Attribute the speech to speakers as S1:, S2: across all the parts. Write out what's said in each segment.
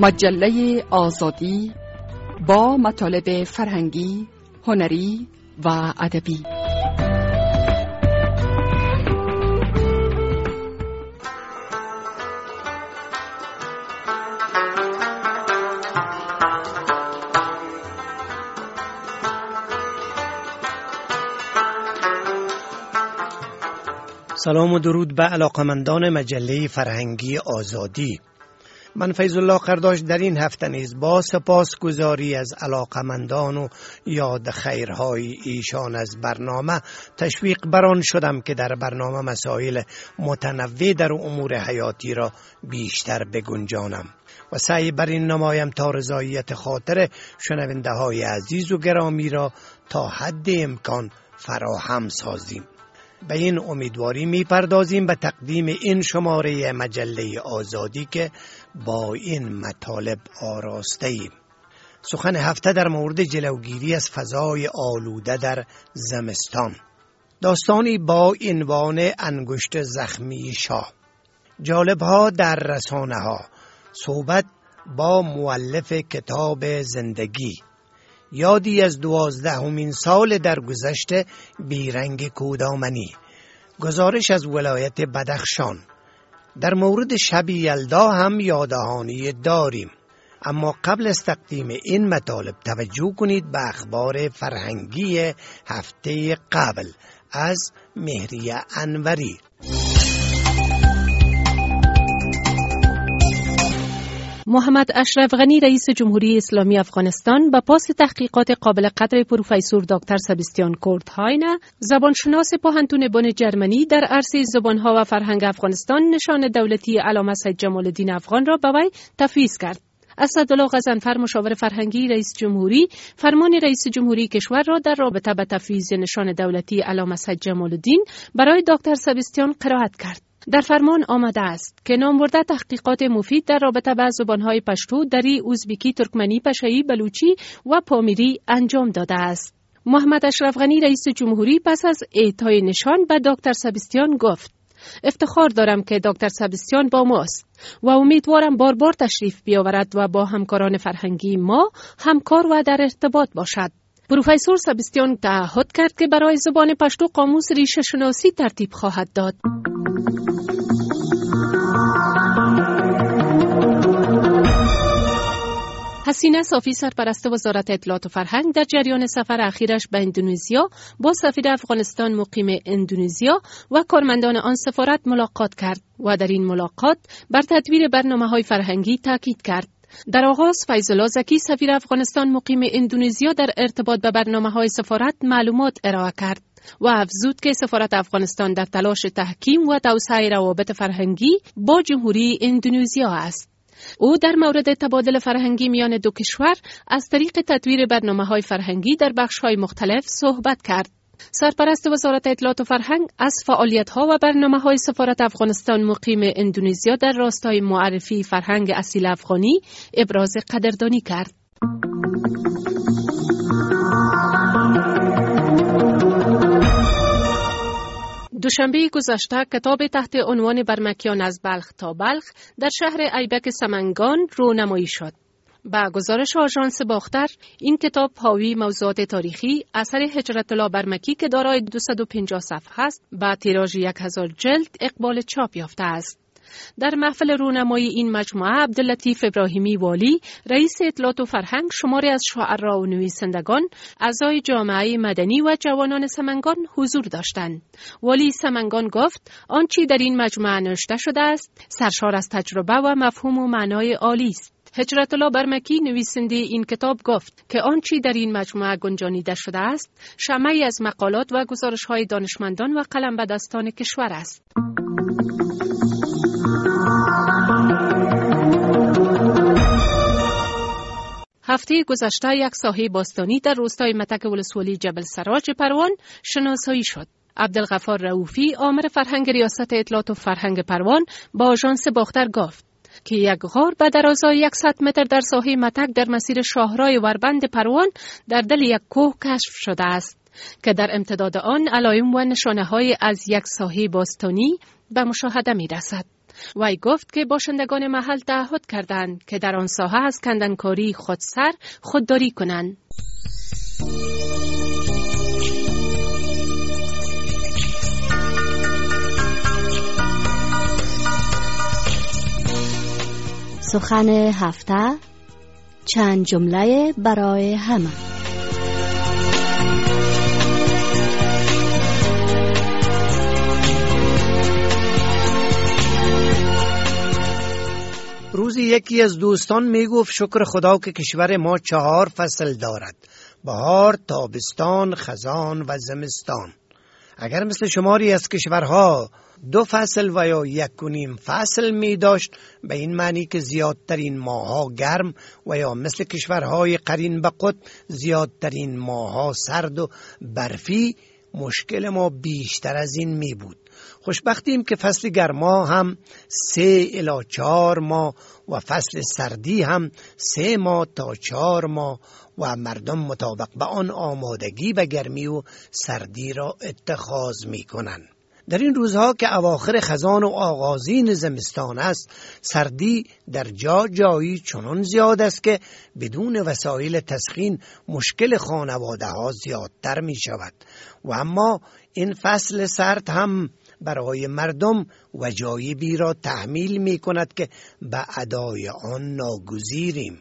S1: مجله آزادی با مطالب فرهنگی، هنری و ادبی.
S2: سلام و درود به علاقمندان مجله فرهنگی آزادی. من فیض الله قرداش در این هفته نیز با سپاسگزاری از علاقمندان و یاد خیرهای ایشان از برنامه تشویق بران شدم که در برنامه مسائل متنوع در امور حیاتی را بیشتر بگنجانم و سعی بر این نمایم تا رضایت خاطر شنونده های عزیز و گرامی را تا حد امکان فراهم سازیم. به این امیدواری میپردازیم به تقدیم این شماره مجله آزادی که با این مطالب آراسته ایم. سخن هفته در مورد جلوگیری از فضای آلوده در زمستان. داستانی با عنوان انگشت زخمی شاه. جالب‌ها در رسانه‌ها. صحبت با مؤلف کتاب زندگی. یادی از 12مین سال درگذشت بیرنگ کودامنی. گزارش از ولایت بدخشان. در مورد شب یلدا هم یاددهانی داریم. اما قبل از تقدیم این مطالب توجه کنید به اخبار فرهنگی هفته قبل از مهریه انوری.
S3: محمد اشرف غنی رئیس جمهوری اسلامی افغانستان با پاس تحقیقات قابل قدر پروفسور دکتر سبستیان کورتهاین، زبانشناس پوهنتون بن جرمنی در عرصه زبانها و فرهنگ افغانستان، نشان دولتی علامه سید جمال الدین افغان را به وی تفویض کرد. اسدالله غضنفر مشاور فرهنگی رئیس جمهوری فرمان رئیس جمهوری کشور را در رابطه با تفویض نشان دولتی علامه سید جمال الدین برای دکتر سبستیان قرائت کرد. در فرمان آمده است که نامبرده تحقیقات مفید در رابطه با زبانهای پشتو، دری، ازبکی، ترکمنی، پشایی، بلوچی و پامیری انجام داده است. محمد اشرف غنی رئیس جمهوری پس از اعطای نشان به دکتر سبستیان گفت: افتخار دارم که دکتر سبستیان با ماست و امیدوارم بار بار تشریف بیاورد و با همکاران فرهنگی ما همکار و در ارتباط باشد. پروفسور سبستیان تعهد کرد که برای زبان پشتو قاموس ریشه شناسی ترتیب خواهد داد. حسینه صافی سرپرست وزارت اطلاعات و فرهنگ در جریان سفر اخیرش به اندونزیا با سفیر افغانستان مقیم اندونزیا و کارمندان آن سفارت ملاقات کرد و در این ملاقات بر تدویر برنامه‌های فرهنگی تاکید کرد. در آغاز فیض‌الله زکی سفیر افغانستان مقیم اندونزیا در ارتباط به برنامه‌های سفارت معلومات ارائه کرد و افزود که سفارت افغانستان در تلاش تحکیم و توسعه روابط فرهنگی با جمهوری اندونزیا است. او در مورد تبادل فرهنگی میان دو کشور از طریق تدویر برنامه‌های فرهنگی در بخش‌های مختلف صحبت کرد. سرپرست وزارت اطلاعات و فرهنگ از فعالیت‌ها و برنامه‌های سفارت افغانستان مقیم اندونزیا در راستای معرفی فرهنگ اصیل افغانی ابراز قدردانی کرد. دوشنبه گذشته کتاب تحت عنوان برمکیان از بلخ تا بلخ در شهر ایبک سمنگان رونمایی شد. با گزارش آژانس باختر، این کتاب حاوی موضوعات تاریخی اثر هجرت الله برمکی که دارای 250 صفحه است با تیراژ 1000 جلد اقبال چاپ یافته است. در محفل رونمایی این مجموعه عبداللطیف ابراهیمی والی رئیس اطلاعات و فرهنگ، شماری از شاعران و نویسندگان، اعضای جامعه مدنی و جوانان سمنگان حضور داشتند. والی سمنگان گفت آنچه در این مجموعه نوشته شده است سرشار از تجربه و مفهوم و معنای عالی است. هجرت الله برمکی نویسنده این کتاب گفت که آنچه در این مجموعه گنجانیده شده است شمعی از مقالات و گزارش‌های دانشمندان و قلم‌بدستان کشور است. هفته گذشته یک ساحه باستانی در روستای متک ولسوالی جبل سراج پروان شناسایی شد. عبدالغفار رؤوفی آمر فرهنگ ریاست اطلاعات و فرهنگ پروان با آژانس باختر گفت که یک غار به درازای 100 متر در ساحه متک در مسیر شاهرای وربند پروان در دل یک کوه کشف شده است که در امتداد آن علائم و نشانه‌های از یک ساحه باستانی به مشاهده می رسد. وی گفت که باشندگان محل تعهد کردند که در آن ساحه از کندنکاری خودداری کنند.
S4: سخن هفته، چند جمله برای همه.
S2: روزی یکی از دوستان میگفت شکر خدا که کشور ما 4 فصل دارد: بهار، تابستان، خزان و زمستان. اگر مثل شماری از کشورها 2 فصل و یا 1.5 فصل می داشت، به این معنی که زیادترین ماهها گرم و یا مثل کشورهای قرین به قطب زیادترین ماهها سرد و برفی، مشکل ما بیشتر از این می بود. خوشبختیم که فصل گرما هم 3 الی 4 ماه و فصل سردی هم 3 ماه تا 4 ماه و مردم مطابق به آن آمادگی به گرمی و سردی را اتخاذ می کنند. در این روزها که اواخر خزان و آغازین زمستان است، سردی در جایی چنان زیاد است که بدون وسایل تسخین مشکل خانواده ها زیادتر می شود. و اما این فصل سرد هم برای مردم وجایبی را تحمیل می کند که به ادای آن ناگزیریم،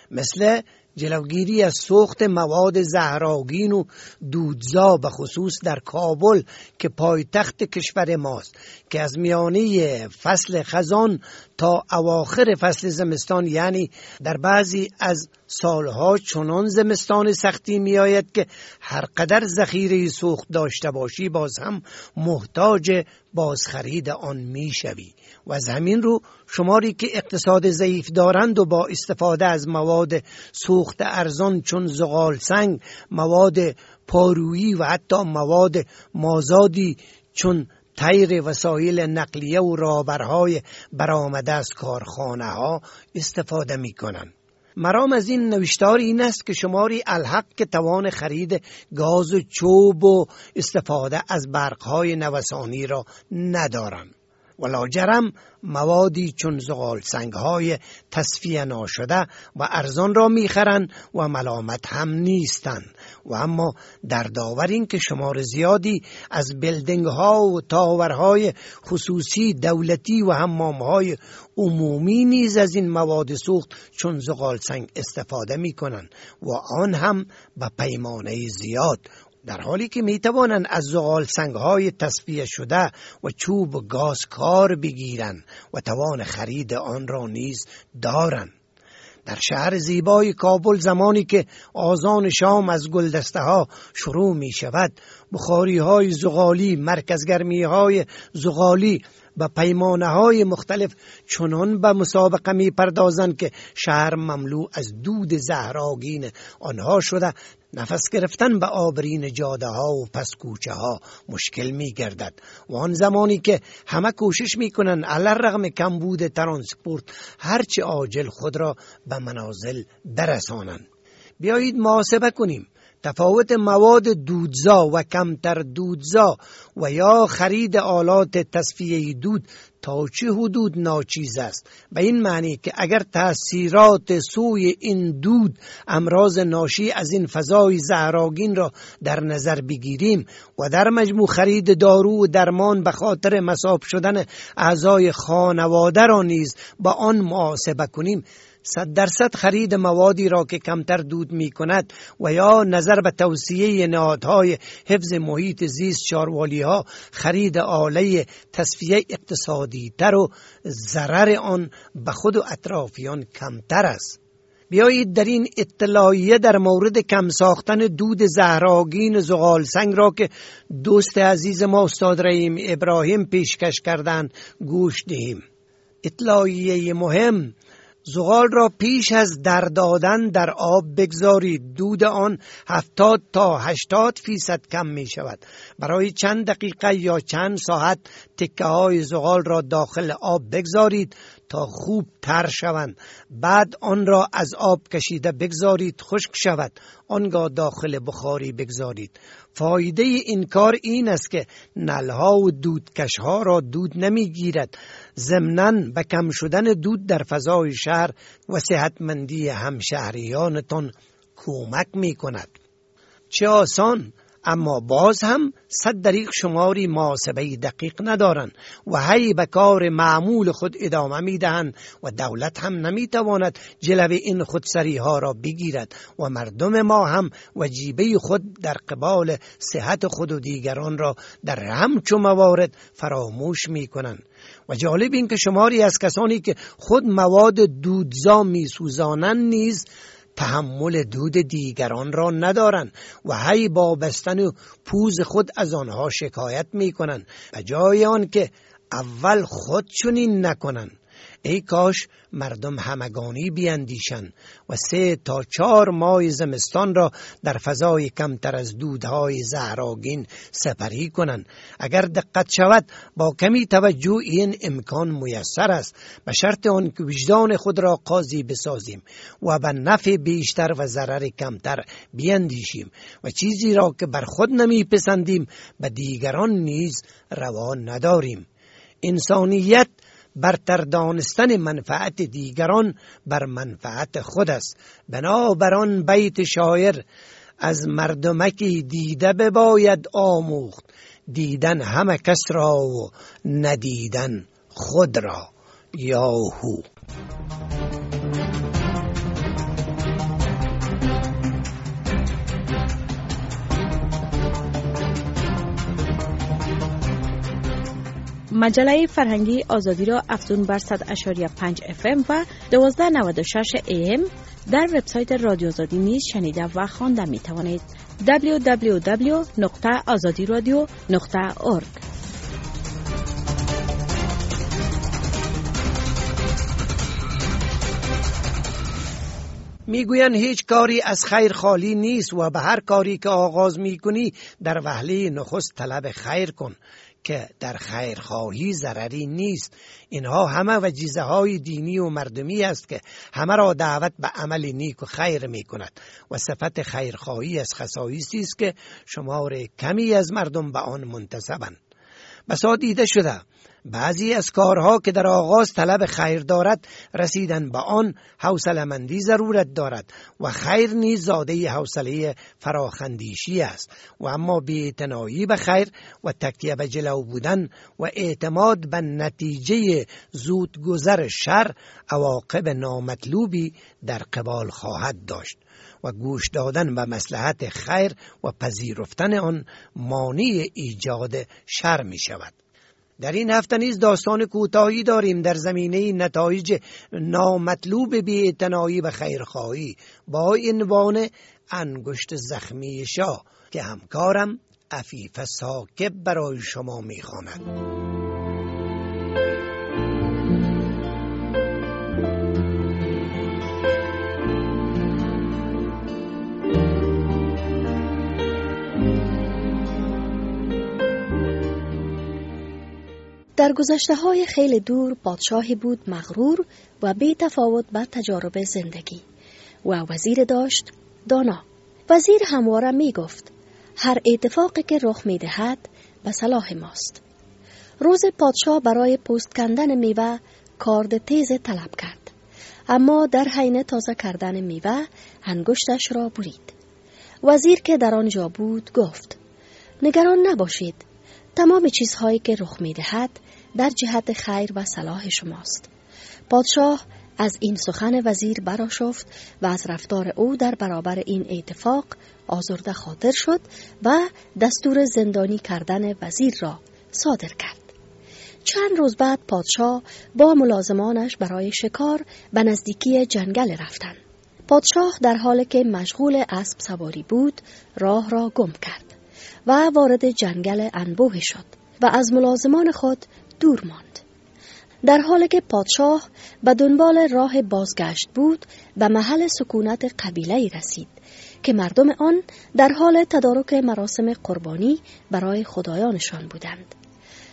S2: مثل جلوگیری از سوخت مواد زهرآگین و دودزا، به خصوص در کابل که پایتخت کشور ماست، که از میانه فصل خزان تا اواخر فصل زمستان، یعنی در بعضی از سالها چنان زمستان سختی می آید که هر قدر ذخیره سوخت داشته باشی باز هم محتاج بازخرید آن می شوی. و از همین رو شماری که اقتصاد ضعیف دارند و با استفاده از مواد سوخت ارزان چون زغال سنگ، مواد پارویی و حتی مواد مازادی چون تیر وسایل نقلیه و رابرهای برآمده از کارخانه ها استفاده می کنند. مرام از این نوشتار این است که شماری الحق که توان خرید گاز و چوب و استفاده از برقهای نوسانی را ندارند. ولا جرم موادی چون زغال سنگ‌های تصفیه ناشده و ارزان را می‌خرند و ملامت هم نیستند. و اما در داور این که شمار زیادی از بلدنگ‌ها و تاورهای خصوصی دولتی و حمام‌های عمومی نیز از این مواد سوخت چون زغال سنگ استفاده می‌کنند و آن هم به پیمانه زیاد، در حالی که می توانند از زغال سنگ‌های تصفیه شده و چوب و گاز کار بگیرند و توان خرید آن را نیز دارند. در شهر زیبای کابل زمانی که آذان شام از گلدسته ها شروع می شود، بخاری های زغالی، مرکزگرمی های زغالی و پیمانه های مختلف چنان به مسابقه می پردازند که شهر مملو از دود زهرآگین آنها شده نفس گرفتن به آبرین جاده ها و پس کوچه ها مشکل می گردد. و آن زمانی که همه کوشش می کنند علی‌الرغم کمبود ترانسپورت هرچه عاجل خود را به منازل برسانند. بیایید محاسبه کنیم تفاوت مواد دودزا و کمتر دودزا و یا خرید آلات تصفیه دود تا چه حدود ناچیز است. به این معنی که اگر تأثیرات سوی این دود امراض ناشی از این فضای زهرآگین را در نظر بگیریم و در مجموع خرید دارو و درمان به خاطر مصاب شدن اعضای خانواده را نیز با آن محاسبه کنیم، 100% خرید موادی را که کمتر دود می کند و یا نظر به توصیه نهادهای حفظ محیط زیست شاروالی ها خرید آله تصفیه اقتصادی تر و ضرر آن به خود و اطرافیان کمتر است. بیایید در این اطلاعیه در مورد کم ساختن دود زهرآگین زغال سنگ را که دوست عزیز ما استاد رحیم ابراهیم پیشکش کردند گوش دهیم. اطلاعیه مهم: زغال را پیش از در دادن در آب بگذارید. دود آن 70 تا 80% کم می شود. برای چند دقیقه یا چند ساعت تکه های زغال را داخل آب بگذارید تا خوب تر شوند. بعد آن را از آب کشیده بگذارید خشک شود، آنگاه داخل بخاری بگذارید. فایده این کار این است که نلها و دودکشها را دود نمیگیرد، ضمناً به کم شدن دود در فضای شهر و صحتمندی همشهریانتان کمک می کند. چه آسان، اما باز هم 100 دقیق شماری محاسبه دقیق ندارند و هی به کار معمول خود ادامه میدهند و دولت هم نمیتواند جلوه این خودسری ها را بگیرد و مردم ما هم وجیبه خود در قبال صحت خود و دیگران را در همچو موارد فراموش میکنند. و جالب این که شماری از کسانی که خود مواد دودزا میسوزانند نیز تحمل دود دیگران را ندارند و هی با بستن پوز خود از آنها شکایت می کنند، به جای آن که اول خود چنین نکنند. ای کاش مردم همگانی بیندیشند و 3 تا 4 ماه زمستان را در فضای کمتر از دودهای زهرآگین سپری کنند. اگر دقت شود با کمی توجه این امکان میسر است، به شرط آن که وجدان خود را قاضی بسازیم و به نفع بیشتر و ضرر کمتر بیندیشیم و چیزی را که بر خود نمیپسندیم به دیگران نیز روا نداریم. انسانیت برتر دانستن منفعت دیگران بر منفعت خود است. بنابراین بیت شاعر از مردمکی دیده بباید آموخت، دیدن همه کس را و ندیدن خود را. یاهو.
S5: مجله فرهنگی آزادی را افزون بر 100.5 FM و 1296 AM در وبسایت رادیو آزادی نیز شنیده و خوانده می توانید. www.azadiradio.org.
S2: میگویند هیچ کاری از خیر خالی نیست و به هر کاری که آغاز میکنی در وهله نخست طلب خیر کن که در خیرخواهی ضرری نیست. اینها همه وجیزه های دینی و مردمی است که همه را دعوت به عمل نیک و خیر می کند و صفت خیرخواهی از خصایصی است که شمار کمی از مردم به آن منتسبند. بسا دیده شده بعضی از کارها که در آغاز طلب خیر دارد، رسیدن به آن حوصله‌مندی ضرورت دارد و خیر نیز زاده حوصله فراخندیشی است. و اما بی‌اعتنایی به خیر و تکیه به جلو بودن و اعتماد به نتیجه زودگذر شر عواقب نامطلوبی در قبال خواهد داشت و گوش دادن به مصلحت خیر و پذیرفتن آن مانع ایجاد شر می شود. در این هفته نیز داستان کوتاهی داریم در زمینه نتایج نامطلوب بی‌اعتنایی به خیرخواهی با عنوان انگشت زخمی شاه که همکارم عفیف ثاقب برای شما می‌خواند.
S4: در گذشته‌های خیلی دور پادشاهی بود مغرور و بی تفاوت به تجارب زندگی و وزیر داشت دانا. وزیر همواره می گفت هر اتفاقی که رخ می دهد به صلاح ماست. روز پادشاه برای پوست کندن میوه کارد تیز طلب کرد، اما در حین تازه کردن میوه انگشتش را برید. وزیر که در آنجا بود گفت نگران نباشید، تمام چیزهایی که رخ می دهد در جهت خیر و صلاح شماست. پادشاه از این سخن وزیر برآشفت و از رفتار او در برابر این اتفاق آزرده خاطر شد و دستور زندانی کردن وزیر را صادر کرد. چند روز بعد پادشاه با ملازمانش برای شکار به نزدیکی جنگل رفتند. پادشاه در حالی که مشغول اسب سواری بود راه را گم کرد و وارد جنگل انبوه شد و از ملازمان خود دور ماند. در حالی که پادشاه به دنبال راه بازگشت بود به محل سکونت قبیله‌ای رسید که مردم آن در حال تدارک مراسم قربانی برای خدایانشان بودند.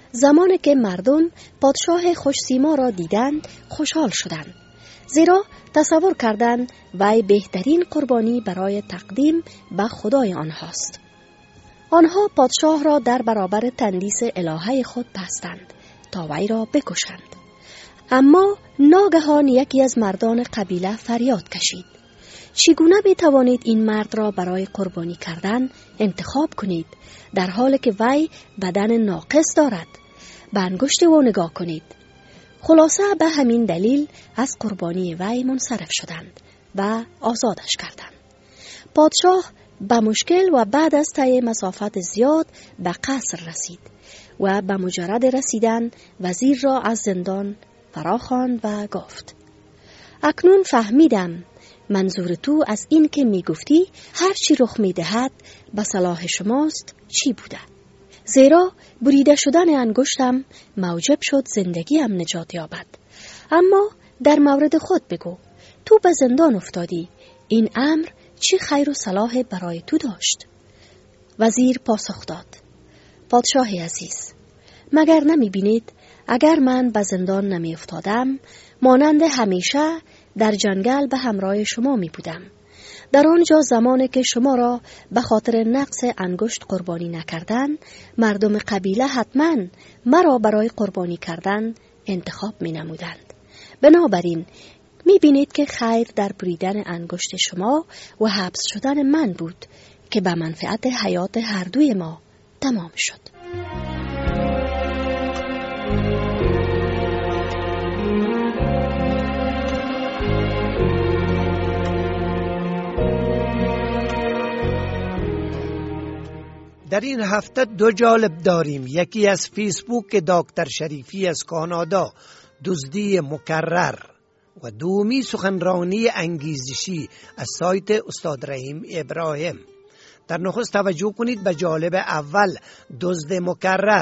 S4: زمانی که مردم پادشاه خوش‌سیما را دیدند خوشحال شدند، زیرا تصور کردند وی بهترین قربانی برای تقدیم به خدای آنهاست. آنها پادشاه را در برابر تندیس الهه خود بستند تا وی را بکشند. اما ناگهان یکی از مردان قبیله فریاد کشید: چگونه می توانید این مرد را برای قربانی کردن انتخاب کنید در حالی که وی بدن ناقص دارد؟ به انگشت او نگاه کنید. خلاصه به همین دلیل از قربانی وی منصرف شدند و آزادش کردند. پادشاه به مشکل و بعد از طی مسافت زیاد به قصر رسید و به مجرد رسیدن وزیر را از زندان فراخواند و گفت: اکنون فهمیدم منظور تو از این که می گفتی هر چی رخ می دهد به صلاح شماست چی بوده. زیرا بریده شدن انگشتم موجب شد زندگیم نجات یابد. اما در مورد خود بگو، تو به زندان افتادی، این امر چی خیر و صلاح برای تو داشت؟ وزیر پاسخ داد: پادشاه عزیز، مگر نمی بینید اگر من به زندان نمی افتادم مانند همیشه در جنگل به همراه شما می بودم. در آنجا زمانی که شما را به خاطر نقص انگشت قربانی نکردن، مردم قبیله حتما مرا برای قربانی کردن انتخاب می نمودند. بنابراین می بینید که خیر در بریدن انگشت شما و حبس شدن من بود که به منفعت حیات هر دوی ما تمام شد.
S2: در این هفته دو جالب داریم. یکی از فیسبوک دکتر شریفی از کانادا، دزدی مکرر، و دومی سخنرانی انگیزشی از سایت استاد رحیم ابراهیم. در نخست توجه کنید به جالب اول، دزد مکرر.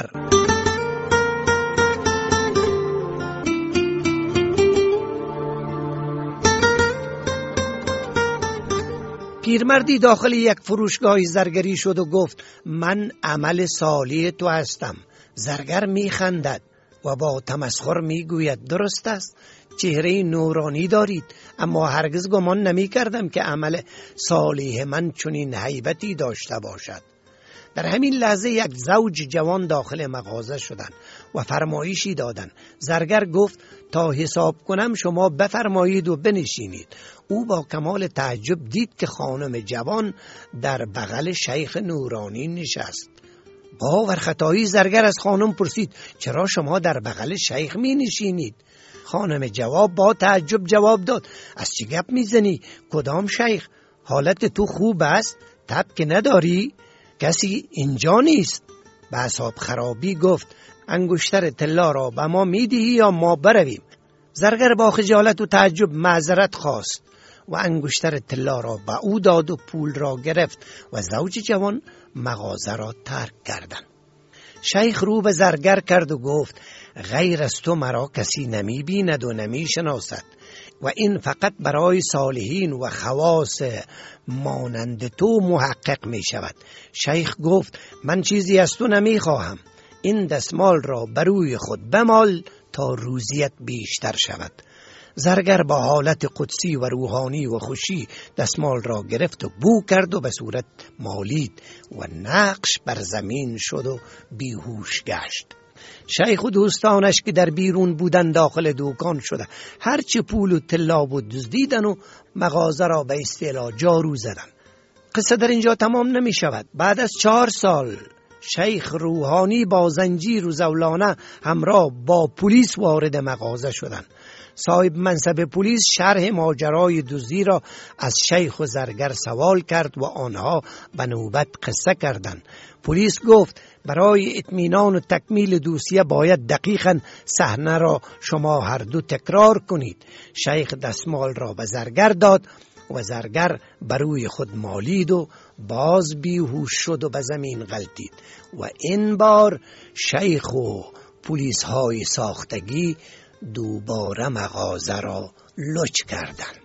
S2: پیرمردی داخل یک فروشگاه زرگری شد و گفت: من عمل صالح تو هستم. زرگر میخندد و با تمسخر میگوید: درست است، چهره نورانی دارید، اما هرگز گمان نمی کردم که عمل صالح من چنین هیبتی داشته باشد. در همین لحظه یک زوج جوان داخل مغازه شدند و فرمایشی دادند. زرگر گفت: تا حساب کنم شما بفرمایید و بنشینید. او با کمال تعجب دید که خانم جوان در بغل شیخ نورانی نشست. باور خطایی زرگر از خانم پرسید: چرا شما در بغل شیخ می نشینید؟ خانم با تعجب جواب داد: از چه گپ میزنی؟ کدام شیخ؟ حالت تو خوب است؟ تب که نداری؟ کسی اینجا نیست؟ به اعصاب خرابی گفت: انگشتر طلا را به ما میدهی یا ما برویم؟ زرگر با خجالت و تعجب معذرت خواست و انگشتر طلا را به او داد و پول را گرفت و زوج جوان مغازه را ترک کردند. شیخ رو به زرگر کرد و گفت: غیر از تو مرا کسی نمی بیند و نمی شناسد و این فقط برای صالحین و خواص مانند تو محقق می شود. شیخ گفت: من چیزی از تو نمی خواهم. این دستمال را بروی خود بمال تا روزیت بیشتر شود. زرگر با حالت قدسی و روحانی و خوشی دستمال را گرفت و بو کرد و به صورت مالید و نقش بر زمین شد و بیهوش گشت. شیخ و دوستانش که در بیرون بودن داخل دکان شده هرچه پول و طلا بود دزدیدن و مغازه را به اصطلاح جارو زدن. قصه در اینجا تمام نمی شود. بعد از 4 سال شیخ روحانی با زنجیر و زولانه همراه با پلیس وارد مغازه شدند. صاحب منصب پلیس شرح ماجرای دزدی را از شیخ و زرگر سوال کرد و آنها به نوبت قصه کردند. پلیس گفت: برای اطمینان و تکمیل دوسیه باید دقیقاً صحنه را شما هر دو تکرار کنید. شیخ دستمال را به زرگر داد و زرگر بروی خود مالید و باز بیهوش شد و به زمین غلتید و این بار شیخ و پلیس های ساختگی دوباره مغازه را لچ کردند.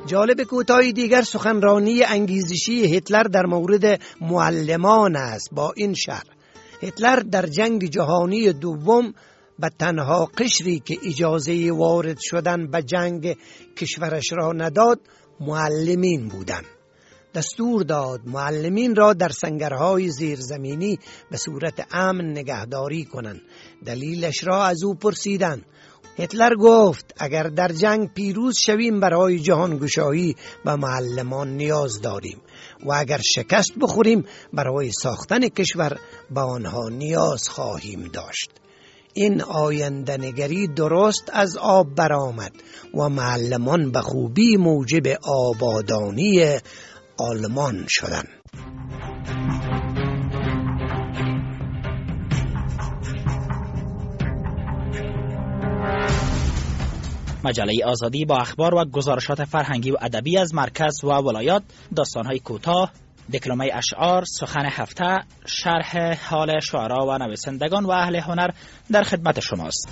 S2: جالب کوتاهی دیگر سخنرانی انگیزشی هیتلر در مورد معلمان است با این شرح: هیتلر در جنگ جهانی دوم به تنها قشری که اجازه وارد شدن به جنگ کشورش را نداد معلمین بودند. دستور داد معلمین را در سنگرهای زیرزمینی به صورت امن نگهداری کنند. دلیلش را از او پرسیدند. هیتلر گفت اگر در جنگ پیروز شویم برای جهانگشایی به معلمان نیاز داریم و اگر شکست بخوریم برای ساختن کشور به آنها نیاز خواهیم داشت. این آینده نگری درست از آب برآمد و معلمان به خوبی موجب آبادانی آلمان شدند.
S6: مجله آزادی با اخبار و گزارشات فرهنگی و ادبی از مرکز و ولایات، داستان‌های کوتاه، دکلمه اشعار، سخن هفته، شرح حال شعرا و نویسندگان و اهل هنر در خدمت شماست.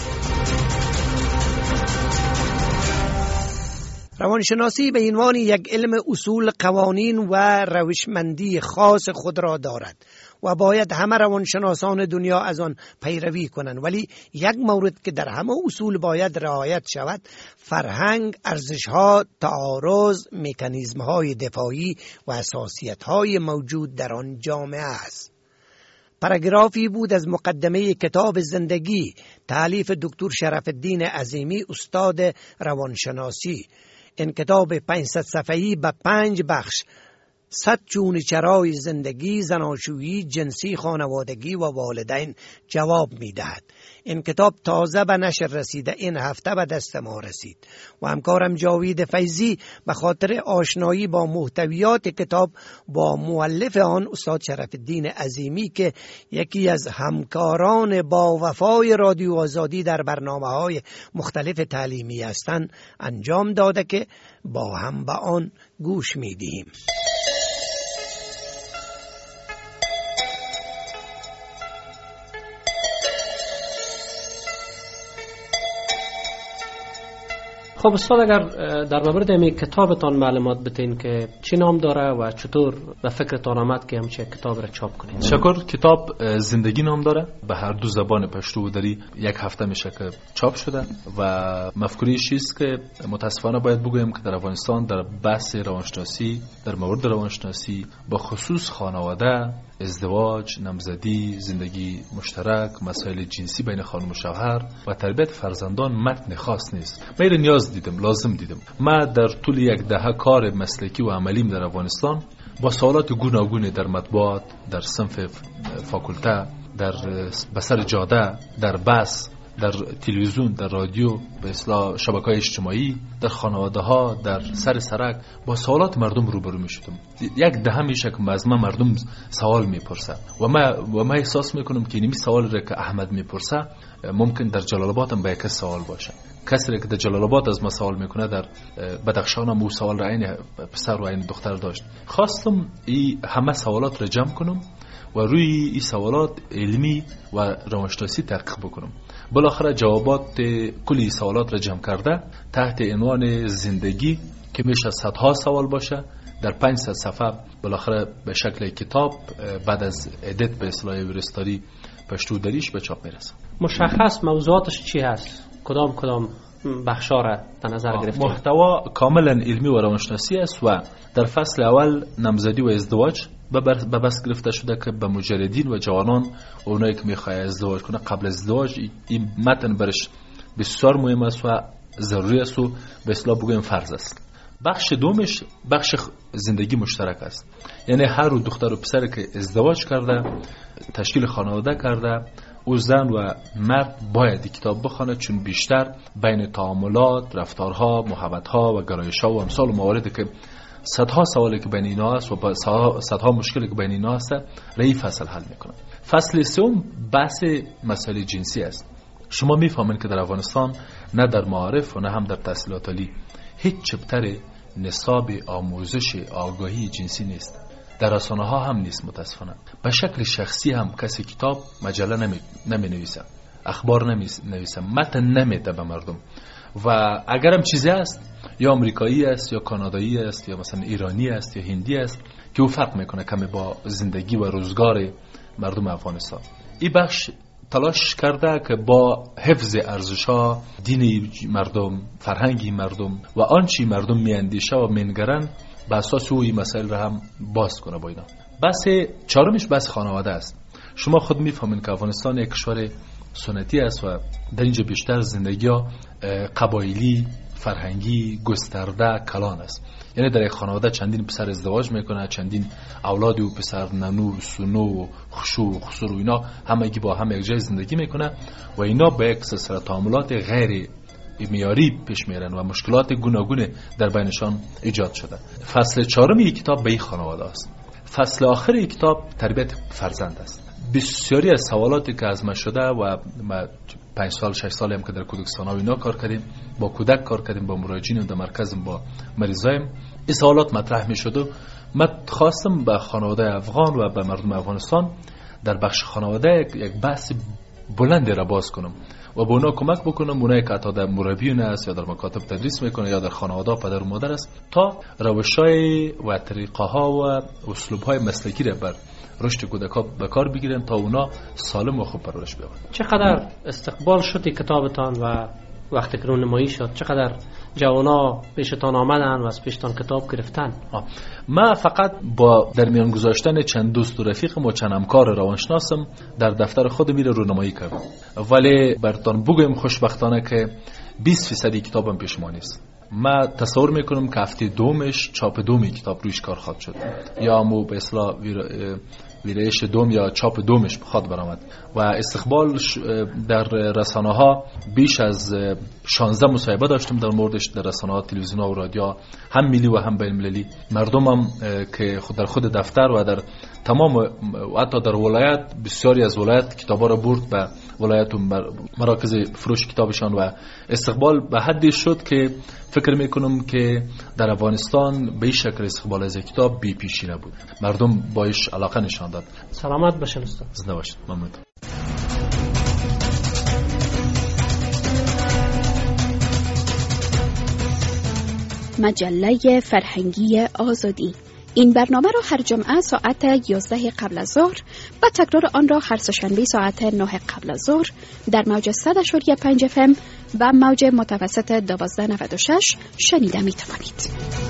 S2: روانشناسی به عنوان یک علم اصول، قوانین و روشمندی خاص خود را دارد و باید همه روانشناسان دنیا از آن پیروی کنند، ولی یک مورد که در همه اصول باید رعایت شود فرهنگ، ارزش‌ها، تعارض، مکانیزم‌های دفاعی و حساسیت‌های موجود در آن جامعه است. پاراگرافی بود از مقدمه کتاب زندگی تالیف دکتر شرف الدین عظیمی، استاد روانشناسی. این کتاب 500 صفحه‌ای به 5 بخش 100 چون چرای زندگی، زناشویی، جنسی، خانوادگی و والدین جواب می‌دهد. این کتاب تازه به نشر رسیده، این هفته به دست ما رسید و همکارم جاوید فیضی به خاطر آشنایی با محتویات کتاب با مؤلف آن استاد شرف الدین عظیمی که یکی از همکاران با وفای رادیو آزادی در برنامه‌های مختلف تعلیمی هستند انجام داده که با هم به آن گوش می‌دهیم.
S7: خب استاد، اگر در مورد این کتابتان معلومات بدین که چی نام داره و چطور به فکرتان آمد که همچه کتاب را چاپ کنید؟
S8: شکر. کتاب زندگی نام داره، به هر دو زبان پشتو و دری یک هفته میشه که چاپ شده و مفکوریش چیست که متاسفانه باید بگویم که در افغانستان در بحث روانشناسی، در مورد روانشناسی با خصوص خانواده، ازدواج، نامزدی، زندگی مشترک، مسائل جنسی بین خانم و شوهر و تربیت فرزندان متن خاص نیست. من نیاز دیدم، لازم دیدم. ما در طول یک دهه کار مسلکی و عملیم در افغانستان با سوالات گوناگون در مطبوعات، در صنف فاکولته، در بسر جاده، در بس، در تلویزیون، در رادیو، به اصطلاح شبکه‌های اجتماعی، در خانواده‌ها، در سر سرک با سوالات مردم روبرو می‌شدم. یک دهه میشه که از مردم سوال میپرسه و ما احساس میکنم که این سوال را که احمد میپرسه ممکن در جلال آباد هم به یک سوال باشه. کسی که در جلال آباد از ما سوال میکنه در بدخشان هم او سوال را عین پسر و عین دختر داشت. خواستم این همه سوالات را جمع کنم و روی این سوالات علمی و روانشناسی تحقیق بکنم. بالاخره جوابات کلی سوالات را جمع کرده تحت عنوان زندگی که میشه صدها سوال باشه در 500 صفحه بالاخره به شکل کتاب بعد از ادیت به اصطلاح ویرستاری پشتو دریش به چاپ میرسه.
S7: مشخص موضوعاتش چی هست؟ کدام بخشا را در نظر گرفتید؟
S8: محتوا کاملا علمی و روانشناسی است و در فصل اول نامزدی و ازدواج به بس گرفته شده که به مجردین و جوانان و اونایی که میخواه ازدواج کنه قبل از ازدواج این متن برش بسیار مهم است و ضروری است و به اصطلاح بگویم فرض است. بخش دومش بخش زندگی مشترک است، یعنی هر دختر و پسر که ازدواج کرده، تشکیل خانواده کرده، او زن و مرد باید کتاب بخونه، چون بیشتر بین تعاملات، رفتارها، محبتها و گرایش‌ها و امثال مواردی که صدها سوالی که بین اینا است و صدها مشکلی که بین اینا است رای فصل حل میکنه. فصل سوم بحث مسائل جنسی است. شما میفهمید که در افغانستان نه در معارف و نه هم در تحصیلات عالی هیچ چپتر نصاب آموزش آگاهی جنسی نیست. در رسانه ها هم نیست متاسفانه. به شکل شخصی هم کسی کتاب مجله نمی نویسه، اخبار نمی نویسه، متن نمیده به مردم و اگرم چیزی است یا آمریکایی است یا کانادایی است یا مثلا ایرانی است یا هندی است که او فرق میکنه کمی با زندگی و روزگار مردم افغانستان. این بخش تلاش کرده که با حفظ ارزش‌ها، دین مردم، فرهنگی مردم و آنچه مردم میاندیشه و مینگرن به اساس او این مسائل را هم باز کنه با اینا. بحث چهارمش بحث خانواده است. شما خود میفهمین که افغانستان یک کشور سنتی است و در اینجا بیشتر زندگی ها قبایلی، فرهنگی، گسترده، کلان است. یعنی در یک خانواده چندین پسر ازدواج میکنه، چندین اولاد و پسر، ننو، سنو، خشو و خسر و اینا همگی با هم یک جای زندگی میکنه و اینا به یک سلسله تعاملات غیر معیاری پیش میرن و مشکلات گوناگون در بینشان ایجاد شده. فصل چهارم یک کتاب به این خانواده است. فصل آخر یک کتاب تربیت فرزند است. بسیاری از سوالاتی که از من شده و ما 5 سال 6 سال هم که در کودکستان و اینا کار کردیم، با کودک کار کردیم، با مراجعین در مرکزم با مریضایم، این سوالات مطرح می شد و من خواستم به خانواده افغان و به مردم افغانستان در بخش خانواده یک بحث بلندی را باز کنم و به اونا کمک بکنم، اونایی که حتی در مربیون است یا در مکاتب تدریس میکنه یا در خانواده پدر و مادر است، تا روش‌های و طریقه‌ها و اسلوب‌های مسلکی را بر رشد کودک‌ها به کار بگیرن تا اونا سالم و خوب پرورش بیابند.
S7: چقدر استقبال شد کتابتان و وقتی که رونمایی شد چقدر جوانا پیشتان آمدن و از پیشتان کتاب گرفتن؟
S8: من فقط با در میان گذاشتن چند دوست و رفیقم و چند همکار روانشناسم در دفتر خود میره رونمایی کردم، ولی براتون بگویم خوشبختانه که 20% کتابم پیش ما نیست. من تصور میکنم که هفته دومش چاپ دومی کتاب رویش کار خواهد شد یا همو به اصطلاح ویرایش دوم یا چاپ دومش بخواد برآمد و استقبال در رسانه ها بیش از 16 مصاحبه داشتم در موردش در رسانه ها، تلویزیون و رادیو، هم ملی و هم بین المللی. مردمم که خود دفتر و در تمام حتی در ولایت بسیاری از ولایت کتابا را برد به ولایت و مراکز فروش کتابشان و استقبال به حدی شد که فکر میکنم که در افغانستان به این شکل استقبال از کتاب بی پیشی نبود. مردم بایش علاقه نشان داد.
S7: سلامت باشین استاد.
S8: زنده باشید. ممنون.
S4: مجله فرهنگی آزادی. این برنامه را هر جمعه ساعت 11 قبل از ظهر و تکرار آن را هر سه‌شنبه ساعت 9 قبل از ظهر در موج 100.5 FM و موج متوسط 1296 شنیده می توانید.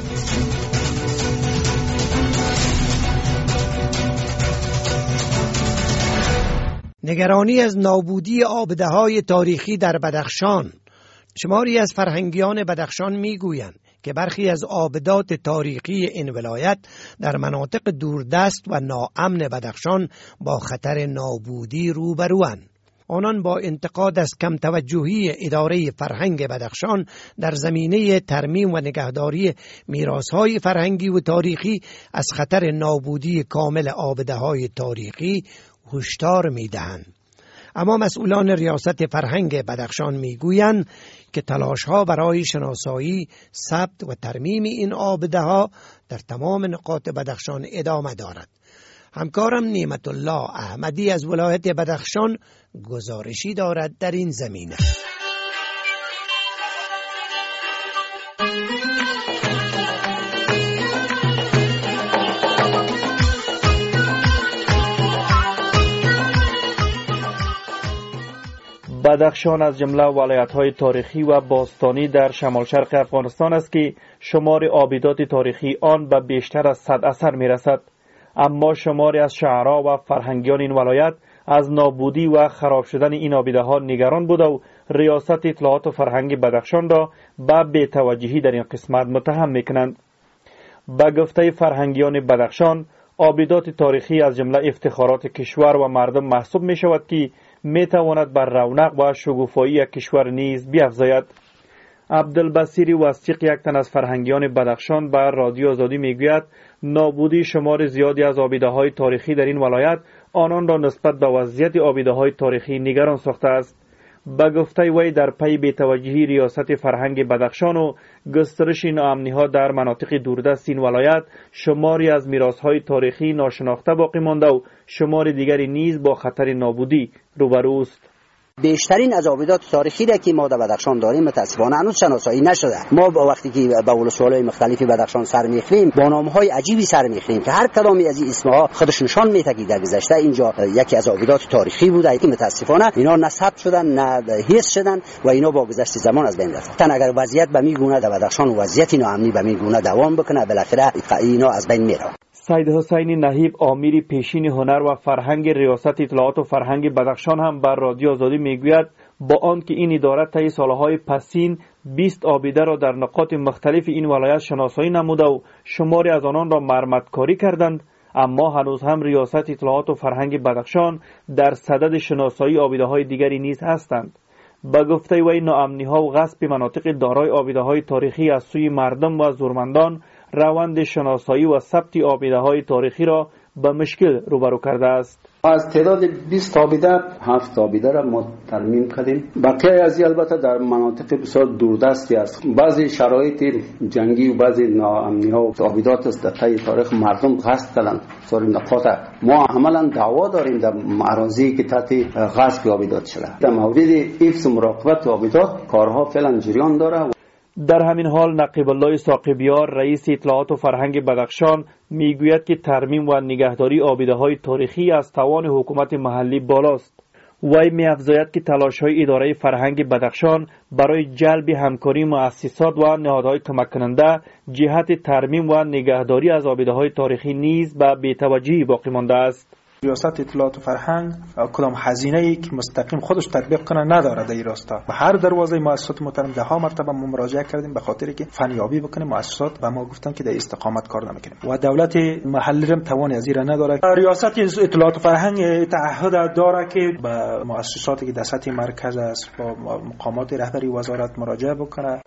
S2: نگرانی از نابودی آبده‌های تاریخی در بدخشان. شماری از فرهنگیان بدخشان می‌گویند که برخی از آبدات تاریخی این ولایت در مناطق دوردست و ناامن بدخشان با خطر نابودی روبروند. آنان با انتقاد از کم توجهی اداره فرهنگ بدخشان در زمینه ترمیم و نگهداری میراث‌های فرهنگی و تاریخی از خطر نابودی کامل آبده‌های تاریخی هشدار می‌دهند. اما مسئولان ریاست فرهنگ بدخشان میگویند که تلاش‌ها برای شناسایی، ثبت و ترمیم این آبده‌ها در تمام نقاط بدخشان ادامه دارد. همکارم نعمت الله احمدی از ولایت بدخشان گزارشی دارد در این زمینه.
S9: بدخشان از جمله ولایت‌های تاریخی و باستانی در شمال شرق افغانستان است که شمار آبدات تاریخی آن به بیشتر از 100 اثر می‌رسد. اما شماری از شعرا و فرهنگیان این ولایت از نابودی و خراب شدن این آبده‌ها نگران بود و ریاست اطلاعات و فرهنگ بدخشان را به بی‌توجهی در این قسمت متهم می‌کنند. به گفته فرهنگیان بدخشان، آبدات تاریخی از جمله افتخارات کشور و مردم محسوب می‌شود که میتواند بر رونق و شگوفایی کشور نیز بیفزاید. عبدالبصیر وثیق، یک تن از فرهنگیان بدخشان، بر رادیو آزادی میگوید نابودی شمار زیادی از آبده‌های تاریخی در این ولایت آنان را نسبت به وضعیت آبده‌های تاریخی نگران ساخته است. به گفته وی در پی بی‌توجهی ریاست فرهنگ بدخشان و گسترش ناامنی‌ها در مناطق دوردست این ولایت، شماری از میراث‌های تاریخی ناشناخته باقی مانده و شمار دیگری نیز با خطر نابودی روبروست.
S10: بیشترین از آبیدات تاریخی را که ما در بدخشان داریم متاسفانه هنوز شناسایی نشده. ما وقتی که به ولسوالی‌های مختلفی بدخشان سر می‌خوریم با نام‌های عجیبی سر می‌خوریم که هر کدامی از این اسم‌ها خودش نشان می‌ده که در گذشته اینجا یکی از آبیدات تاریخی بوده که متاسفانه اینا نه ثبت شدن نه حفظ شدن و اینا با گذشت زمان از بین رفتن. اگر وضعیت به می گونه در بدخشان وضعیت ناامنی به می گونه دوام بکنه بالاخره اینا از بین میره.
S9: سید حسینی نهیب آمیر پیشین هنر و فرهنگ ریاست اطلاعات و فرهنگ بدخشان هم بر رادیو آزادی میگوید با آنکه این اداره طی سالهای پسین 20 آبیده را در نقاط مختلف این ولایت شناسایی نموده و شماری از آنان را مرمتکاری کردند، اما هنوز هم ریاست اطلاعات و فرهنگ بدخشان در صدد شناسایی آبیده‌های دیگری نیز هستند. با گفته وی ناامنی‌ها و غصب مناطق دارای آبیده‌های تاریخی از سوی مردم و زورمندان روند شناسایی و ثبت آبیده‌های تاریخی را به مشکل روبرو کرده است.
S11: از تعداد 20 آبیده 7 آبیده را ما ترمیم کردیم. بقیه از البته در مناطق بسیار دوردستی است. بعضی شرایط جنگی و بعضی ناامنی‌ها و آبیدات است در طی تاریخ مردم قصد کردند سر نقاط. ما عملاً دعوا داریم در اراضی که تحت غصب آبیدات شده. در مورد حفظ و مراقبت آبیدات کارها فعلا جریان داره.
S9: در همین حال نقیب الله ساقبیار رئیس اطلاعات و فرهنگ بدخشان میگوید که ترمیم و نگهداری آبیده‌های تاریخی از توان حکومت محلی بالاست. وی می‌افزاید که تلاش‌های اداره فرهنگ بدخشان برای جلب همکاری مؤسسات و نهادهای کمک کننده جهت ترمیم و نگهداری از آبیده‌های تاریخی نیز به بی‌توجهی باقی مانده است.
S12: ریاست اطلاعات و فرهنگ کدام هزینه‌ای که مستقیم خودش تطبیق کنه نداره در این راستا. به هر دروازه مؤسسات محترم ده ها مرتبه ما مراجعه کردیم به خاطر که فنیابی بکنیم. مؤسسات و ما گفتن که در استقامت کار نمیکنیم و دولت محلی هم توان از این نداره. ریاست اطلاعات و فرهنگ تعهد داره که به مؤسساتی که در سطح مرکز است با مقامات رهبری وزارت مراجعه بکنه.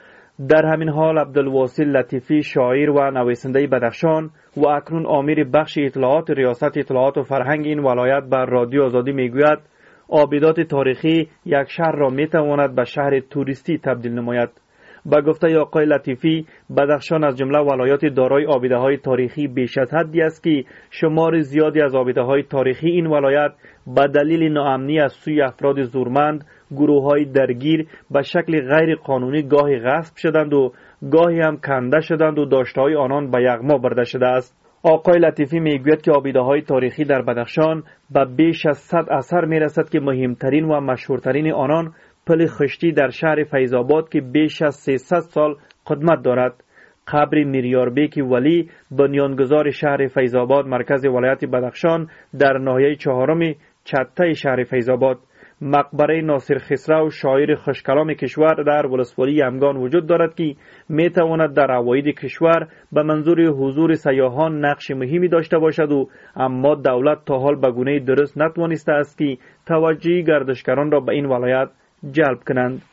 S9: در همین حال عبدالواصل لطیفی شاعر و نویسنده بدخشان و اکنون آمیر بخش اطلاعات ریاست اطلاعات و فرهنگ این ولایت بر رادیو آزادی میگوید آبیدات تاریخی یک شهر را میتواند به شهر توریستی تبدیل نماید. با گفته آقای لطیفی بدخشان از جمله ولایات دارای آبیده‌های تاریخی بیش از حدی است که شمار زیادی از آبیده‌های تاریخی این ولایت به دلیل ناامنی از سوی افراد زورمند گروه‌های درگیر به شکل غیر قانونی گاهی غصب شدند و گاهی هم کنده شدند و داشته‌های آنان به یغما برده شده است. آقای لطیفی میگوید که آبیده‌های تاریخی در بدخشان به بیش از 100 اثر میرسد که مهمترین و مشهورترین آنان پل خشتی در شهر فیض‌آباد که بیش از 300 سال قدمت دارد، قبر میریاربیک ولی بنیانگذار شهر فیض‌آباد مرکز ولایت بدخشان در ناحیه 4 چته شهر فیض‌آباد، مقبره ناصر خسرو شاعر خوشکلام کشور در ولسوالی همگان وجود دارد که میتواند در عواید کشور به منظور حضور سیاحان نقش مهمی داشته باشد و اما دولت تا حال به گونه درست نتوانسته است که توجه گردشگران را به این ولایت جلب کنند.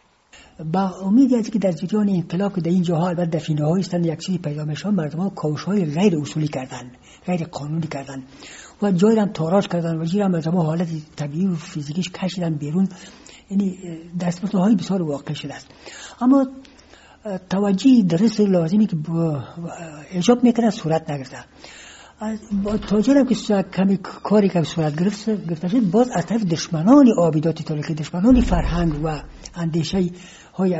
S13: با امید است که در جریان انقلاب که در این جاها البته دفینه‌هایی هستند یک چیزی پیدا میشن مردمان کاوش‌های غیر اصولی کردن، غیر قانونی کردن و جای هم تاراج کردن و جای هم مردمان حالت طبیعی و فیزیکیش کشیدن بیرون، یعنی دستمزدهای بسیار واقع شده است. اما توجه درست لازمی که ایجاب میکنه صورت نگرفته. با تاجرم که کمی کاری که صورت گرفته شد باز از طرف دشمنان آبیدات تاریخی، دشمنان فرهنگ و اندیشه های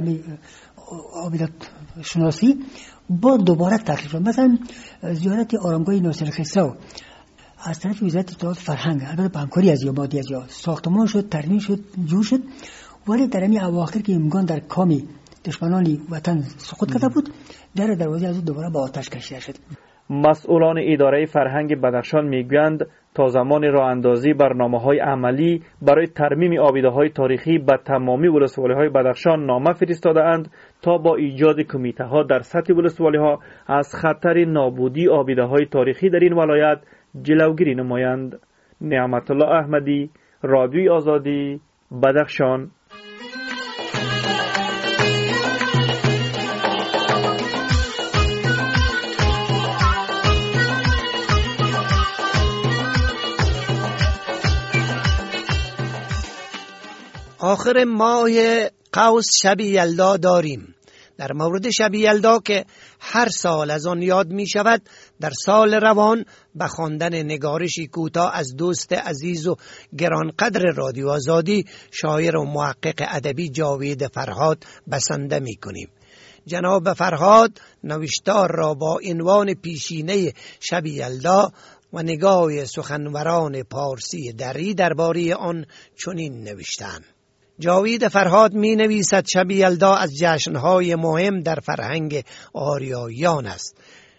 S13: آبیدات شناسی با دوباره تخریب شد. مثلا زیارت آرامگاه ناصر خسرو از طرف وزارت اطلاعات فرهنگ البته با همکاری از یابادی از ساختمان شد، ترمیم شد، جور شد، ولی در همین اواخر که امگان در کامی دشمنان وطن سقوط کرده بود در دروازه از دوباره با آتش کشیده شد.
S9: مسئولان اداره فرهنگ بدخشان میگویند تا زمان راه اندازی برنامه‌های عملی برای ترمیم آبیده‌های تاریخی به تمامی ولسوالی‌های بدخشان نامه فرستاده‌اند تا با ایجاد کمیته‌ها در سطح ولسوالی‌ها از خطر نابودی آبیده‌های تاریخی در این ولایت جلوگیری نمایند. نعمت الله احمدی، رادیوی آزادی، بدخشان.
S2: آخر ماه قوس شب یلدا داریم. در مورد شب یلدا که هر سال از آن یاد می شود، در سال روان به خواندن نگارشی کوتاه از دوست عزیز و گرانقدر رادیو آزادی، شاعر و محقق ادبی جاوید فرهاد بسنده می کنیم. جناب فرهاد نوشتار را با عنوان پیشینه شب یلدا و نگاه سخنوران پارسی دری درباره آن چنین نوشتند: جاوید فرهاد می نویسد شب یلدا از جشنهای مهم در فرهنگ آریاییان است.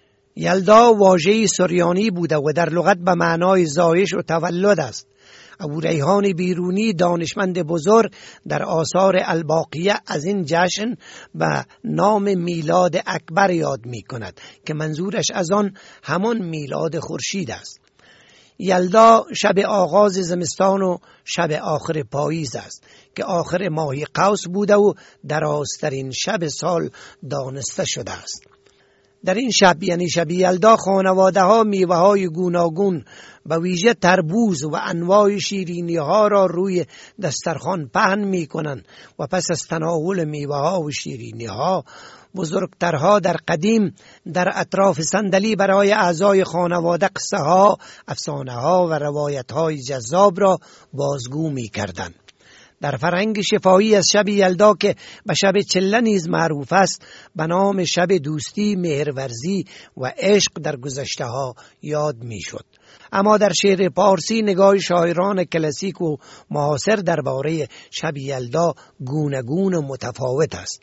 S2: یلدا واژه‌ای سریانی بوده و در لغت به معنای زایش و تولد است. ابوریحان بیرونی دانشمند بزرگ در آثار الباقیه از این جشن به نام میلاد اکبر یاد می کند که منظورش از آن همان میلاد خورشید است. یلدا شب آغاز زمستان و شب آخر پاییز است که آخر ماه قوس بوده و درازترین شب سال دانسته شده است. در این شب یعنی شب یلدا خانواده ها میوه های گوناگون به ویژه تربوز و انواع شیرینی ها را روی دسترخوان پهن می کنند و پس از تناول میوه ها و شیرینی ها بزرگترها در قدیم در اطراف صندلی برای اعضای خانواده قصه ها، افسانه ها و روایت های جذاب را بازگو می کردند. در فرهنگ شفاهی از شب یلدا که به شب چله نیز معروف است، به نام شب دوستی، مهرورزی و عشق در گذشته ها یاد می شد. اما در شعر پارسی نگاه شاعران کلاسیک و معاصر درباره شب یلدا گوناگون و متفاوت است.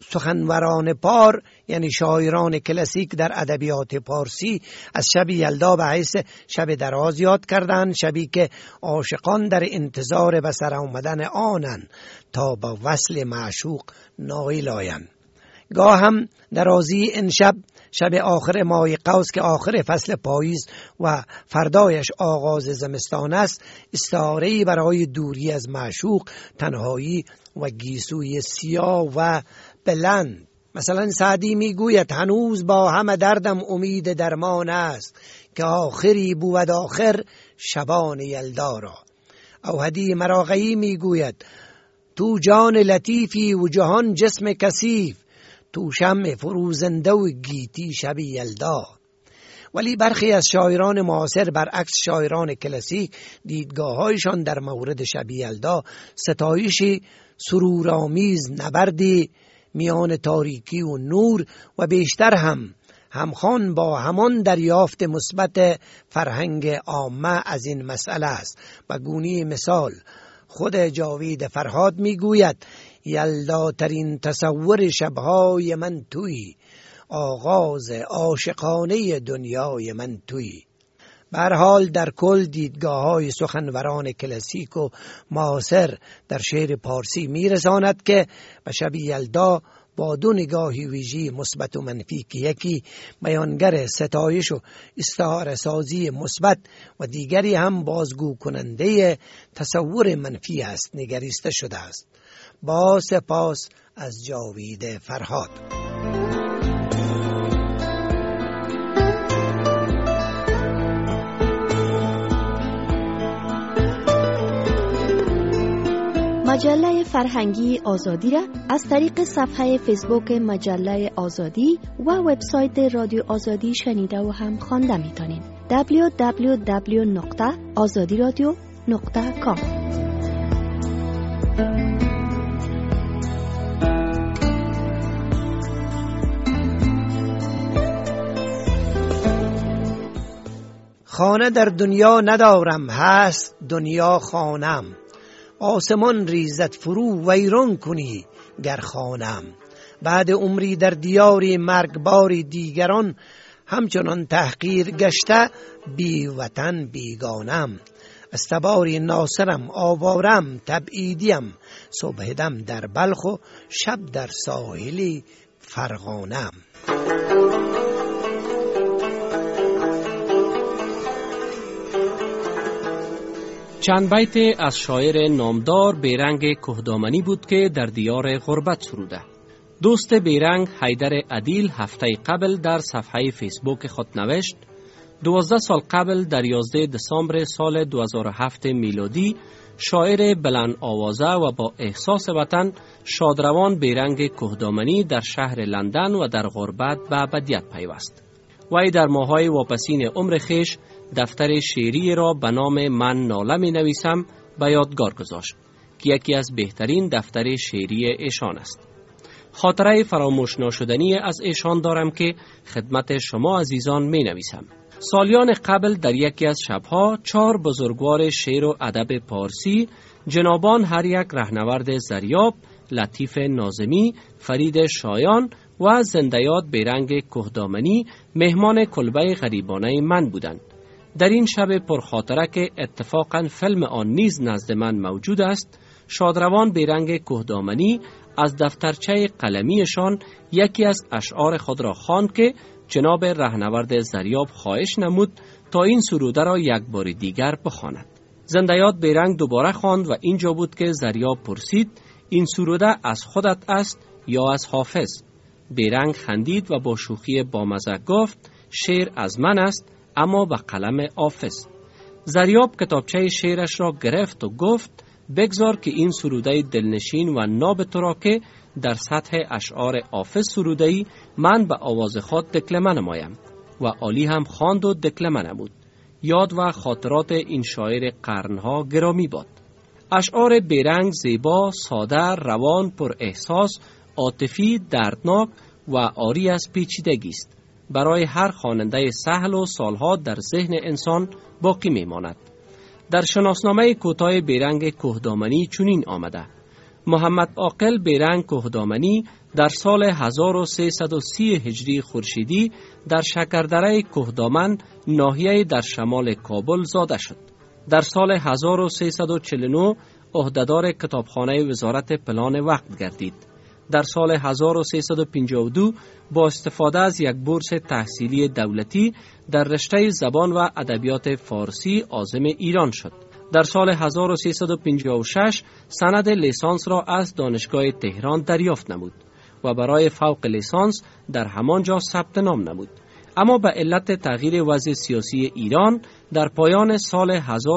S2: سخنوران پار یعنی شاعران کلاسیک در ادبیات پارسی از شب یلدا به حیث شب دراز یاد کردند، شبی که عاشقان در انتظار به سر آمدن آنند تا به وصل معشوق نائل آیند. گاه هم درازی این شب آخر ماه قوس که آخر فصل پاییز و فردایش آغاز زمستان است، استعاره‌ای برای دوری از معشوق، تنهایی و گیسوی سیاه و بلند. مثلا سعدی میگوید هنوز با همه دردم امید درمان است که آخری بود آخر شبان یلدا را. او هدی مراغی میگوید تو جان لطیفی و جهان جسم کثیف، تو شمع فروزنده و گیتی شب یلدا. ولی برخی از شاعران معاصر برعکس شاعران کلاسیک دیدگاه‌هایشان در مورد شب یلدا ستایشی سرورآمیز، نبردی میان تاریکی و نور و بیشتر همخوان با همان دریافت مثبت فرهنگ عامه از این مسئله است. به گونه مثال خود جاوید فرهاد میگوید یلدا ترین تصور شبهای من تویی، آغاز عاشقانه دنیای من تویی. به هر حال در کل دیدگاه‌های سخنوران کلاسیک و معاصر در شعر پارسی میرساند که به شب یلدا با دو نگاهی ویژی مثبت و منفی که یکی بیانگر ستایش و استعاره سازی مثبت و دیگری هم بازگو کننده تصور منفی است نگریسته شده است. با سپاس از جاوید فرهاد.
S4: مجله فرهنگی آزادی را از طریق صفحه فیسبوک مجله آزادی و وبسایت رادیو آزادی شنیده و هم خوانده میتونید. www.azadiradio.com.
S2: خانه در دنیا ندارم، هست دنیا خانم. آسمان ریزد فرو ویران کنی گر خانم. بعد عمری در دیاری مرگباری دیگران، همچنان تحقیر گشته بی وطن بیگانم. از تباری ناصرم آوارم تبعیدیم، صبح دم در بلخ و شب در ساحلی فرغانم.
S7: چند بیت از شاعر نامدار بیرنگ کهدامنی بود که در دیار غربت سروده. دوست بیرنگ حیدر عدیل هفته قبل در صفحه فیسبوک خود نوشت 12 سال قبل در 11 دسامبر سال 2007 میلادی شاعر بلند آوازه و با احساس وطن، شادروان بیرنگ کهدامنی در شهر لندن و در غربت به ابدیت پیوست. وی در ماهای واپسین عمر خیش دفتر شعری را به نام من ناله می نویسم به یادگار گذاشت که یکی از بهترین دفتر شعری ایشان است. خاطره فراموش ناشدنی از ایشان دارم که خدمت شما عزیزان می نویسم. سالیان قبل در یکی از شبها 4 بزرگوار شعر و ادب پارسی، جنابان هر یک رهنورد زریاب، لطیف ناظمی، فرید شایان و زنده‌یاد بیرنگ کهدامنی مهمان کلبه غریبانه من بودند. در این شب پرخاطره که اتفاقاً فیلم آن نیز نزد من موجود است، شادروان بیرنگ کهدامنی از دفترچه قلمیشان یکی از اشعار خود را خواند که جناب رهنورد زریاب خواهش نمود تا این سروده را یک بار دیگر بخواند. زنده‌یاد بیرنگ دوباره خواند و اینجا بود که زریاب پرسید این سروده از خودت است یا از حافظ؟ بیرنگ خندید و با شوخی بامزه گفت شعر از من است اما به قلم حافظ. زریاب کتابچه شعرش را گرفت و گفت بگذار که این سروده دلنشین و ناب تو را که در سطح اشعار حافظ سروده‌ای من به آواز خود دکلمه نمایم. و عالی هم خواند و دکلمه نمود. یاد و خاطرات این شاعر قرنها گرامی باد. اشعار بیرنگ زیبا، ساده، روان، پر احساس، عاطفی، دردناک و عاری از پیچیدگی است. برای هر خواننده سهل و سالها در ذهن انسان باقی میماند. در شناسنامه کوتاه بیرنگ کهدامنی چنین آمده: محمد عاقل بیرنگ کهدامنی در سال 1330 هجری خورشیدی در شکردره کهدامن ناحیه در شمال کابل زاده شد. در سال 1349 عهدهدار کتابخانه وزارت پلان وقت گردید. در سال 1352 با استفاده از یک بورس تحصیلی دولتی در رشته زبان و ادبیات فارسی عازم ایران شد. در سال 1356 سند لیسانس را از دانشگاه تهران دریافت نمود و برای فوق لیسانس در همانجا ثبت نام نمود. اما به علت تغییر وضع سیاسی ایران در پایان سال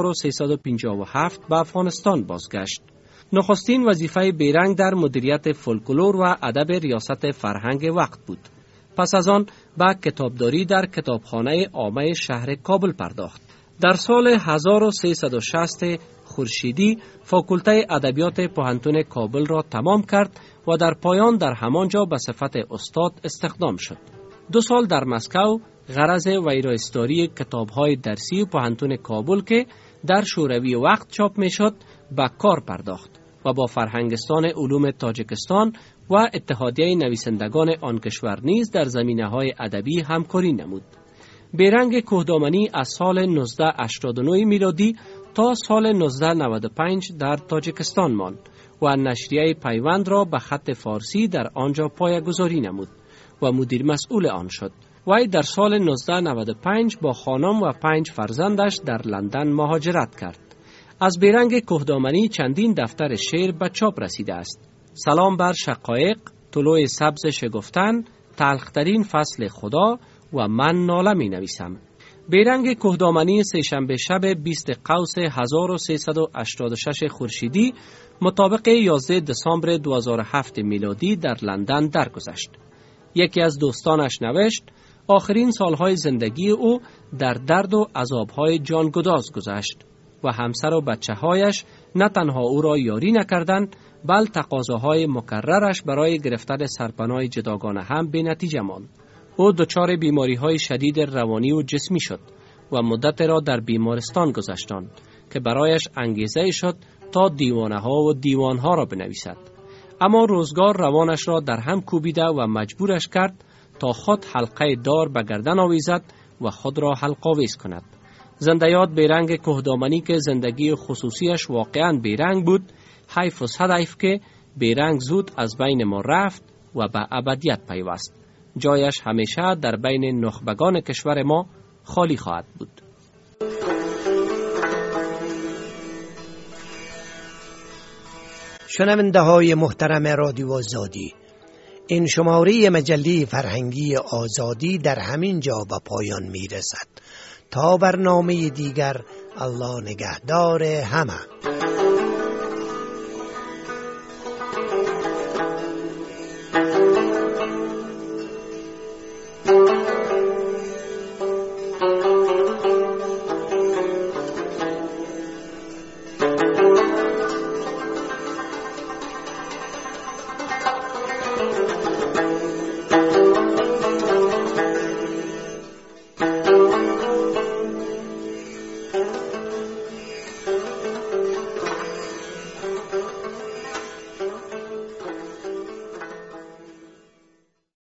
S7: 1357 به افغانستان بازگشت. نخستین وظیفه بیرنگ در مدیریت فولکلور و ادب ریاست فرهنگ وقت بود. پس از آن به کتابداری در کتابخانه عامه شهر کابل پرداخت. در سال 1360 خورشیدی فاکولته ادبیات پوهنتون کابل را تمام کرد و در پایان در همانجا به صفت استاد استخدام شد. 2 سال در مسکو غرض ویراستاری کتاب‌های درسی پوهنتون کابل که در شوروی وقت چاپ می‌شد به کار پرداخت و با فرهنگستان علوم تاجیکستان و اتحادیه نویسندگان آن کشور نیز در زمینه‌های ادبی همکاری نمود. بیرنگ کهدامنی از سال 1989 میلادی تا سال 1995 در تاجیکستان ماند و نشریه پیوند را به خط فارسی در آنجا پایه‌گذاری نمود و مدیر مسئول آن شد. وی در سال 1995 با خانم و 5 فرزندش در لندن مهاجرت کرد. از بیرنگ کهدامنی چندین دفتر شعر به چاپ رسیده است. سلام بر شقایق، طلوع سبز شگفتن، تلخترین فصل خدا و من ناله می نویسم. بیرنگ کهدامنی سه‌شنبه شب 20 قوس 1386 خورشیدی مطابق 11 دسامبر 2007 میلادی در لندن درگذشت. یکی از دوستانش نوشت آخرین سالهای زندگی او در درد و عذابهای جانگداز گذشت و همسر و بچه‌هایش نه تنها او را یاری نکردند بل تقاضاهای مکررش برای گرفتن سرپناه جداگانه هم به نتیجه ماند. او دچار بیماری‌های شدید روانی و جسمی شد و مدت را در بیمارستان گذشتاند که برایش انگیزه شد تا دیوانه‌ها و دیوانها را بنویسد. اما روزگار روانش را در هم کوبیده و مجبورش کرد تا خود حلقه دار به گردن آویزد و خود را حلق‌آویز کند. زنده‌یاد بیرنگ کهدامنی که زندگی خصوصیش واقعاً بیرنگ بود، حیف و صدیف که بیرنگ زود از بین ما رفت و به ابدیت پیوست. جایش همیشه در بین نخبگان کشور ما خالی خواهد بود.
S2: شنونده های محترم رادیو آزادی، این شماره مجله فرهنگی آزادی در همین جا به پایان می رسد. تا برنامه دیگر، الله نگهدار همه.